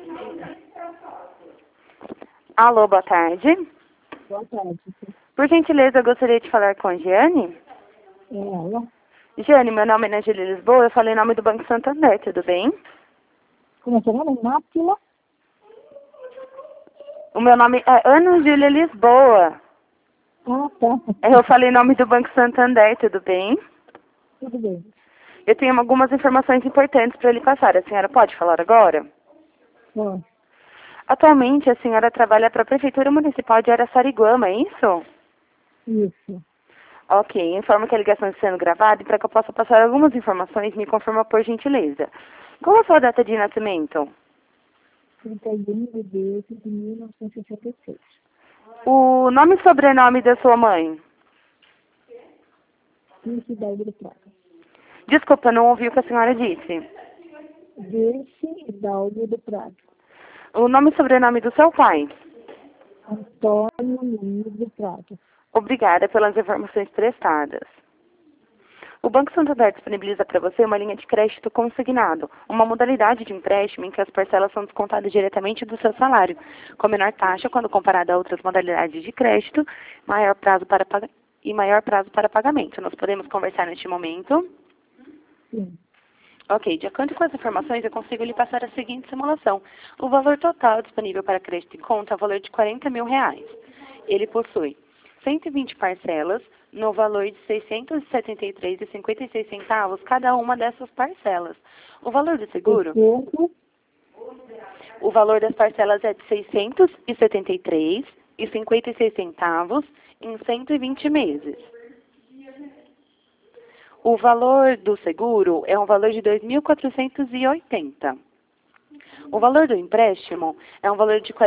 Alô, boa tarde. Boa tarde. Por gentileza, eu gostaria de falar com a Giane. É ela? Giane, meu nome é Angeli Lisboa, eu falei em nome do Banco Santander, tudo bem? Como é que é o nome? Nápila? O meu nome é Ana Júlia Lisboa. Ah, tá. Eu falei em nome do Banco Santander, tudo bem? Tudo bem. Eu tenho algumas informações importantes para lhe passar. A senhora pode falar agora? Bom, Atualmente, a senhora trabalha para a Prefeitura Municipal de Araçariguama, é isso? isso. Ok, informo que a ligação está sendo gravada e para que eu possa passar algumas informações, me confirma por gentileza. Qual a sua data de nascimento? 31 de 10 de 1966. O nome e sobrenome da sua mãe? Desse Hidalgo do Prata. Desculpa, não ouvi o que a senhora disse. Desse Hidalgo do Prata. O nome e sobrenome do seu pai? Antônio Luiz do Prata. Obrigada pelas informações prestadas. O Banco Santander disponibiliza para você uma linha de crédito consignado, uma modalidade de empréstimo em que as parcelas são descontadas diretamente do seu salário, com menor taxa quando comparada a outras modalidades de crédito, maior prazo para maior prazo para pagamento. Nós podemos conversar neste momento? Sim. Ok, de acordo com as informações, eu consigo lhe passar a seguinte simulação. O valor total disponível para crédito em conta é o valor de R$ 40.000. Ele possui 120 parcelas no valor de R$ 673,56 cada uma dessas parcelas. O valor do seguro, 600, o valor das parcelas é de R$ 673,56 em 120 meses. O valor do seguro é um valor de R$ 2.480. O valor do empréstimo é um valor de R$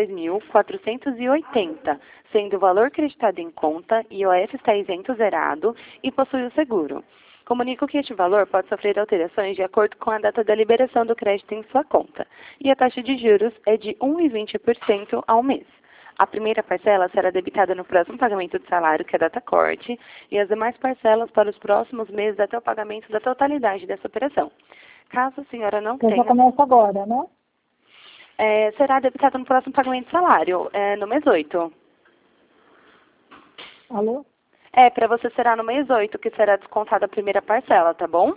42.480, sendo o valor creditado em conta, IOF está isento zerado e possui o seguro. Comunico que este valor pode sofrer alterações de acordo com a data da liberação do crédito em sua conta, e a taxa de juros é de 1,20% ao mês. A primeira parcela será debitada no próximo pagamento de salário, que é a data corte, e as demais parcelas para os próximos meses até o pagamento da totalidade dessa operação. Caso a senhora não que já tenha, começa agora, né? será debitada no próximo pagamento de salário, no mês 8. Alô? Para você será no mês 8 que será descontada a primeira parcela, tá bom?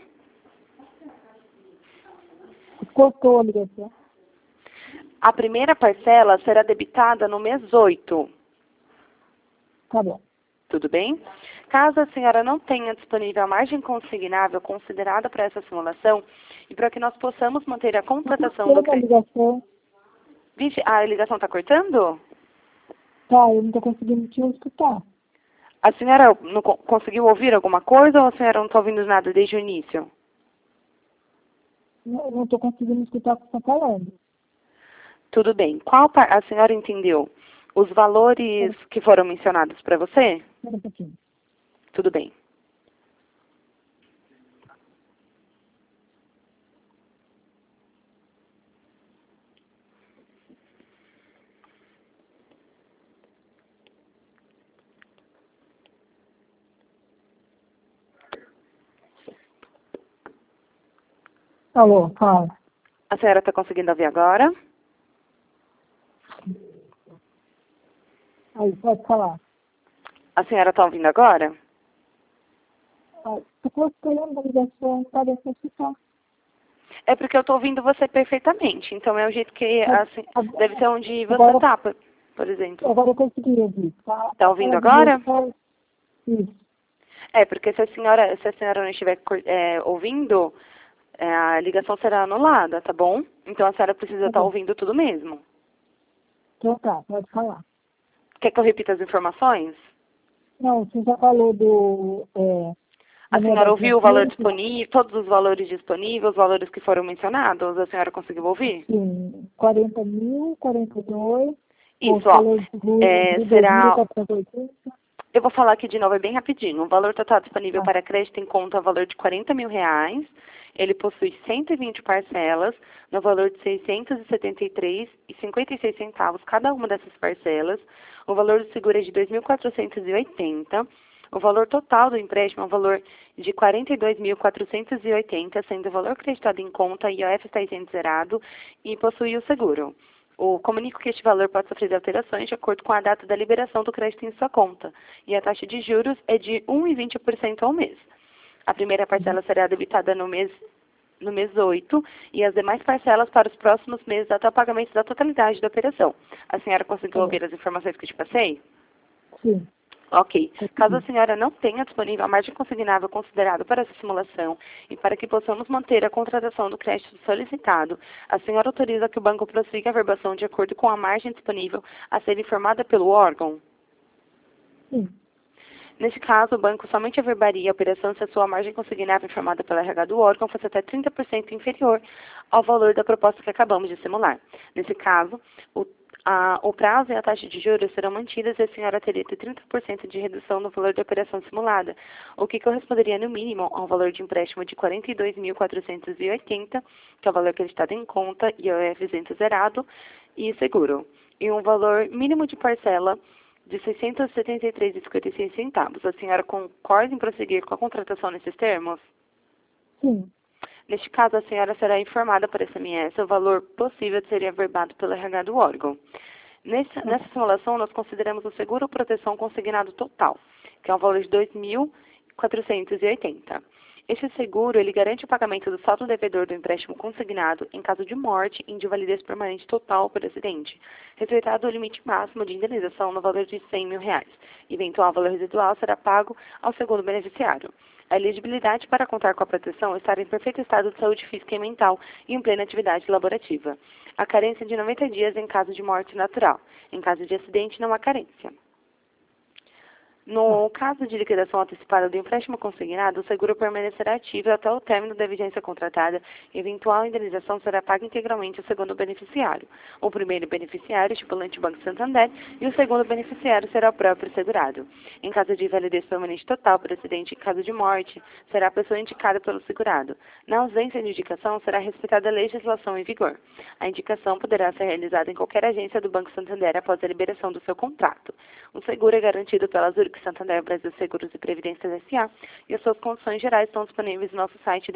Cortou a ligação. A primeira parcela será debitada no mês 8. Tá bom. Tudo bem? Caso a senhora não tenha disponível a margem consignável considerada para essa simulação, e para que nós possamos manter a contratação do Cortou a crédito... ligação. Vixe, a ligação está cortando? Tá, eu não tô conseguindo te escutar. A senhora não conseguiu ouvir alguma coisa ou a senhora não está ouvindo nada desde o início? Eu não tô conseguindo escutar o que você está falando. Tudo bem. A senhora entendeu os valores que foram mencionados para você? Espera um pouquinho. Tudo bem. Alô, fala. A senhora está conseguindo ouvir agora? Aí, pode falar. A senhora está ouvindo agora? Tô cortando a ligação, tá deixando escutar. É porque eu estou ouvindo você perfeitamente. Então é o jeito que, assim, deve ser onde você Agora, está, por exemplo. agora eu consegui ouvir. Tá? Está ouvindo Fala de agora? novo, isso. Porque se a senhora não estiver ouvindo, a ligação será anulada, tá bom? Então a senhora precisa Tá estar bom. ouvindo tudo mesmo. Então tá, pode falar. Quer que eu repita as informações? Não, você já falou do... A da minha senhora data de ouviu o valor nascimento? disponível, todos os valores disponíveis, os valores que foram mencionados? A senhora conseguiu ouvir? Sim, 40.000, 42, o Isso, ó. valor de de Será 2.480. Eu vou falar aqui de novo, é bem rapidinho. O valor total disponível Ah, para crédito em conta é o valor de R$ 40.000. Ele possui 120 parcelas, no valor de R$ 673,56 cada uma dessas parcelas. O valor do seguro é de R$ 2.480. O valor total do empréstimo é um valor de R$ 42.480, sendo o valor creditado em conta e IOF está isento zerado e possui o seguro. Comunico que este valor pode sofrer alterações de acordo com a data da liberação do crédito em sua conta, e a taxa de juros é de 1,20% ao mês. A primeira parcela será debitada no mês 8 e as demais parcelas para os próximos meses até o pagamento da totalidade da operação. A senhora conseguiu ouvir as informações que eu te passei? Sim. Ok. Caso a senhora não tenha disponível a margem consignável considerada para essa simulação e para que possamos manter a contratação do crédito solicitado, a senhora autoriza que o banco prossiga a verbação de acordo com a margem disponível a ser informada pelo órgão? Sim. Neste caso, o banco somente averbaria a operação se a sua margem consignável informada pela RH do órgão fosse até 30% inferior ao valor da proposta que acabamos de simular. Nesse caso, o prazo e a taxa de juros serão mantidas e a senhora teria 30% de redução no valor da operação simulada, o que corresponderia no mínimo a um valor de empréstimo de R$ 42.480, que é o valor acreditado em conta, IOF isento zerado e seguro, e um valor mínimo de parcela de R$ 673,56. A senhora concorda em prosseguir com a contratação nesses termos? Sim. Neste caso, a senhora será informada por SMS o valor possível de ser averbado pelo RH do órgão. Nessa simulação, nós consideramos o seguro proteção consignado total, que é um valor de R$ 2.480. Este seguro, ele garante o pagamento do saldo devedor do empréstimo consignado em caso de morte e de invalidez permanente total por acidente, respeitado o limite máximo de indenização no valor de R$ 100 mil. Eventual valor residual será pago ao segundo beneficiário. A elegibilidade para contar com a proteção estar em perfeito estado de saúde física e mental e em plena atividade laborativa. A carência de 90 dias em caso de morte natural. Em caso de acidente, não há carência. No caso de liquidação antecipada do empréstimo consignado, o seguro permanecerá ativo até o término da vigência contratada e eventual indenização será paga integralmente ao segundo beneficiário. O primeiro beneficiário, estipulante Banco Santander, e o segundo beneficiário será o próprio segurado. Em caso de invalidez permanente total por acidente e caso de morte, será a pessoa indicada pelo segurado. Na ausência de indicação, será respeitada a legislação em vigor. A indicação poderá ser realizada em qualquer agência do Banco Santander após a liberação do seu contrato. O seguro é garantido pela Zurich Santander Brasil Seguros e Previdência S.A. e as suas condições gerais estão disponíveis no nosso site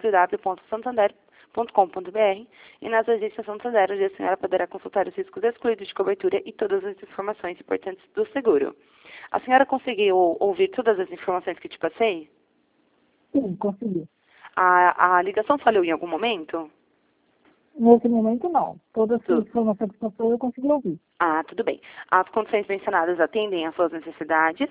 www.santander.com.br e nas agências Santander, onde a senhora poderá consultar os riscos excluídos de cobertura e todas as informações importantes do seguro. A senhora conseguiu ouvir todas as informações que te passei? Sim, consegui. A ligação falhou em algum momento? Nesse momento, não. Todas as Tudo. informações que passou eu consegui ouvir. Tudo bem. As condições mencionadas atendem às suas necessidades?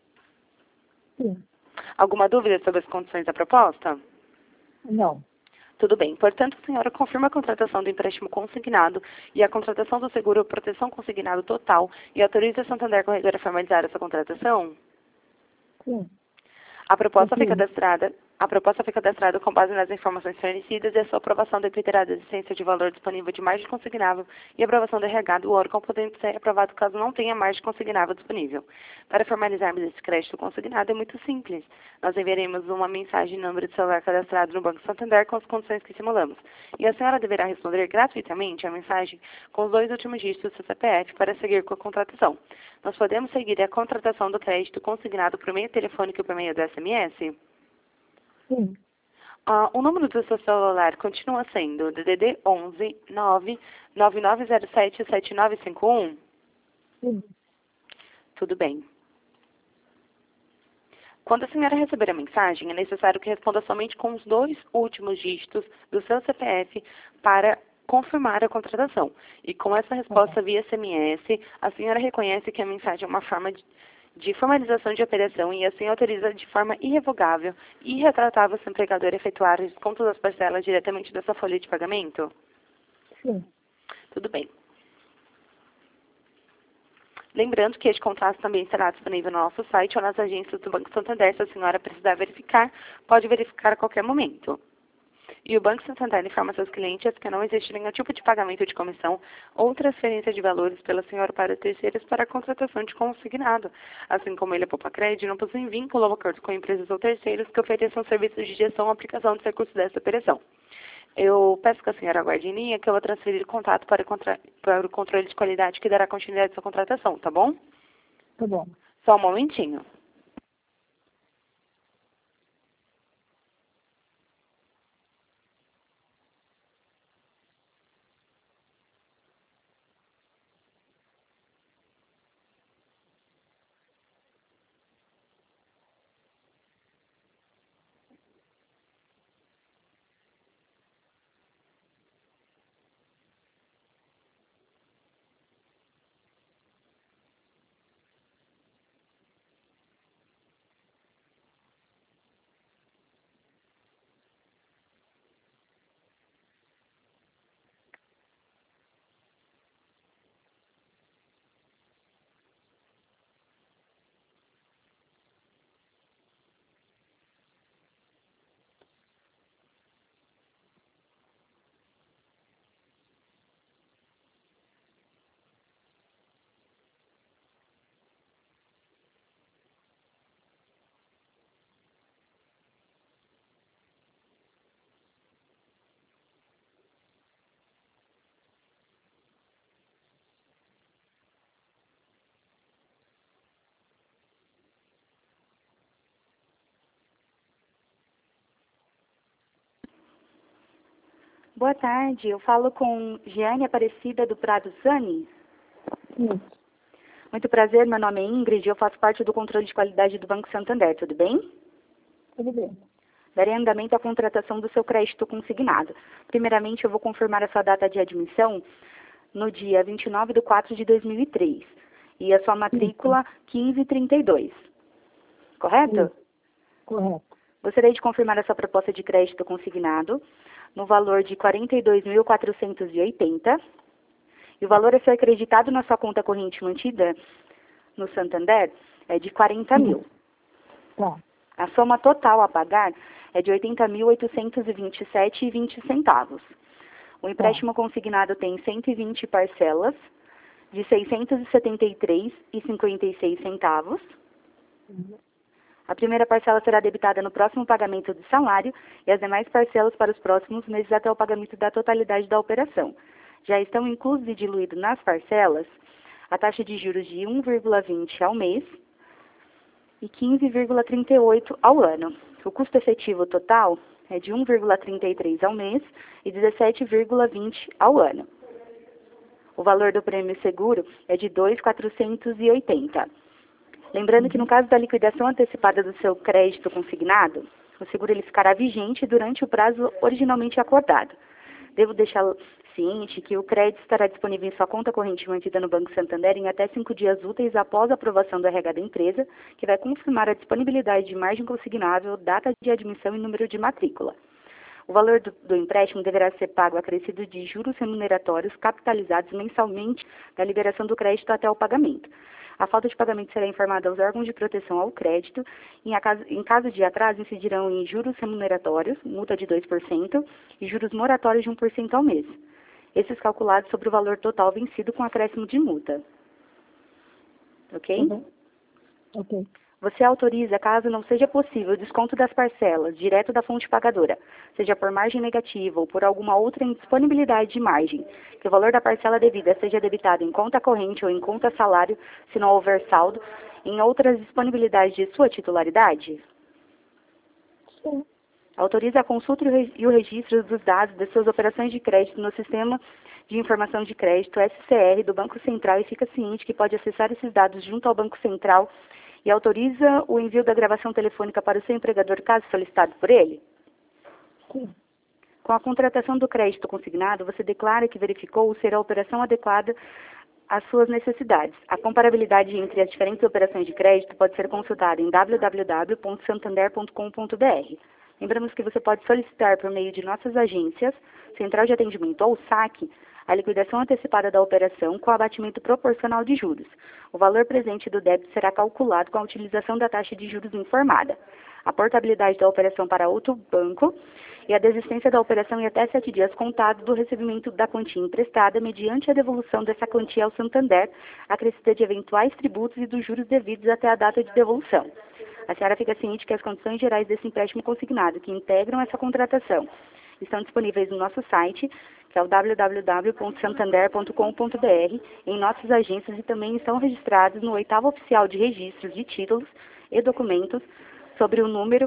Sim. Alguma dúvida sobre as condições da proposta? Não. Tudo bem. Portanto, a senhora confirma a contratação do empréstimo consignado e a contratação do seguro proteção consignado total e autoriza a Santander Corretora a formalizar essa contratação? Sim. A proposta foi Sim. cadastrada com base nas informações fornecidas e a sua aprovação dependerá da existência de valor disponível de margem consignável e aprovação do RH do órgão, podendo ser aprovado caso não tenha margem consignável disponível. Para formalizarmos esse crédito consignado é muito simples. Nós enviaremos uma mensagem e número de celular cadastrado no Banco Santander com as condições que simulamos. E a senhora deverá responder gratuitamente a mensagem com os 2 últimos dígitos do seu CPF para seguir com a contratação. Nós podemos seguir a contratação do crédito consignado por meio telefônico e por meio do SMS? Sim. O número do seu celular continua sendo DDD 11 99907 7951? Sim. Tudo bem. Quando a senhora receber a mensagem, é necessário que responda somente com os 2 últimos dígitos do seu CPF para confirmar a contratação. E com essa resposta via SMS, a senhora reconhece que a mensagem é uma forma de formalização de operação e assim autoriza de forma irrevogável e irretratável seu empregador efetuar o desconto das parcelas diretamente dessa folha de pagamento? Sim. Tudo bem. Lembrando que este contrato também será disponível no nosso site ou nas agências do Banco Santander. Se a senhora precisar verificar, pode verificar a qualquer momento. E o Banco Santander informa seus clientes que não existe nenhum tipo de pagamento de comissão ou transferência de valores pela senhora para terceiros para a contratação de consignado. Assim como ele é poupa crédito, não possui vínculo ou acordo com empresas ou terceiros que ofereçam serviços de gestão ou aplicação dos recursos dessa operação. Eu peço que a senhora aguarde em linha que eu vou transferir o contato para o controle de qualidade que dará continuidade à sua contratação, tá bom? Tá bom. Só um momentinho. Boa tarde, eu falo com Giane Aparecida do Prado Zani. Isso. Muito prazer, meu nome é Ingrid e eu faço parte do controle de qualidade do Banco Santander, tudo bem? Tudo bem. Darei andamento à contratação do seu crédito consignado. Primeiramente, eu vou confirmar a sua data de admissão no dia 29/4 de 2003 e a sua matrícula 1532, correto? Isso. Correto. Gostaria de confirmar a sua proposta de crédito consignado no valor de R$ 42.480 e o valor a ser acreditado na sua conta corrente mantida no Santander é de 40 mil. Tá. A soma total a pagar é de R$ 80.827,20. O empréstimo consignado tem 120 parcelas de R$ 673,56. A primeira parcela será debitada no próximo pagamento do salário e as demais parcelas para os próximos meses até o pagamento da totalidade da operação. Já estão inclusos e diluídos nas parcelas a taxa de juros de 1,20 ao mês e 15,38 ao ano. O custo efetivo total é de 1,33 ao mês e 17,20 ao ano. O valor do prêmio seguro é de 2.480. Lembrando que no caso da liquidação antecipada do seu crédito consignado, o seguro ele ficará vigente durante o prazo originalmente acordado. Devo deixá-lo ciente que o crédito estará disponível em sua conta corrente mantida no Banco Santander em até 5 dias úteis após a aprovação do RH da empresa, que vai confirmar a disponibilidade de margem consignável, data de admissão e número de matrícula. O valor do empréstimo deverá ser pago acrescido de juros remuneratórios capitalizados mensalmente da liberação do crédito até o pagamento. A falta de pagamento será informada aos órgãos de proteção ao crédito. Em caso de atraso, incidirão em juros remuneratórios, multa de 2%, e juros moratórios de 1% ao mês. Esses calculados sobre o valor total vencido com acréscimo de multa. Ok? Uhum. Ok. Você autoriza, caso não seja possível, o desconto das parcelas, direto da fonte pagadora, seja por margem negativa ou por alguma outra indisponibilidade de margem, que o valor da parcela devida seja debitado em conta corrente ou em conta salário, se não houver saldo, em outras disponibilidades de sua titularidade? Sim. Autoriza a consulta e o registro dos dados das suas operações de crédito no Sistema de Informação de Crédito, SCR, do Banco Central e fica ciente que pode acessar esses dados junto ao Banco Central e autoriza o envio da gravação telefônica para o seu empregador, caso solicitado por ele? Sim. Com a contratação do crédito consignado, você declara que verificou ser a operação adequada às suas necessidades. A comparabilidade entre as diferentes operações de crédito pode ser consultada em www.santander.com.br. Lembramos que você pode solicitar por meio de nossas agências, Central de Atendimento ou SAC, a liquidação antecipada da operação com abatimento proporcional de juros. O valor presente do débito será calculado com a utilização da taxa de juros informada. A portabilidade da operação para outro banco e a desistência da operação em até 7 dias contados do recebimento da quantia emprestada mediante a devolução dessa quantia ao Santander, acrescida de eventuais tributos e dos juros devidos até a data de devolução. A senhora fica ciente que as condições gerais desse empréstimo consignado que integram essa contratação estão disponíveis no nosso site, que é o www.santander.com.br, em nossas agências e também estão registrados no 8º Oficial de Registros de Títulos e Documentos sobre o número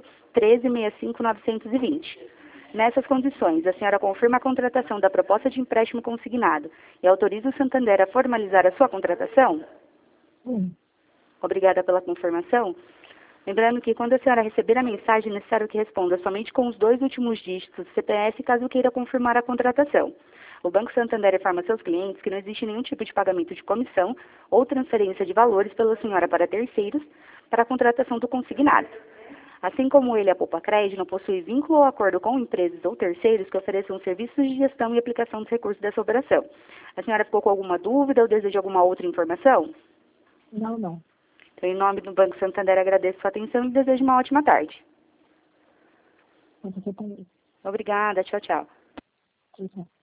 13.65920. Nessas condições, a senhora confirma a contratação da proposta de empréstimo consignado e autoriza o Santander a formalizar a sua contratação? Sim. Obrigada pela confirmação. Lembrando que quando a senhora receber a mensagem, é necessário que responda somente com os 2 últimos dígitos do CPF, caso queira confirmar a contratação. O Banco Santander informa seus clientes que não existe nenhum tipo de pagamento de comissão ou transferência de valores pela senhora para terceiros para a contratação do consignado. Assim como ele, a Poupa Crédito, não possui vínculo ou acordo com empresas ou terceiros que ofereçam serviços de gestão e aplicação dos recursos dessa operação. A senhora ficou com alguma dúvida ou deseja alguma outra informação? Não. Então, em nome do Banco Santander, agradeço a sua atenção e desejo uma ótima tarde. Você também. Obrigada. Tchau, tchau. Tchau.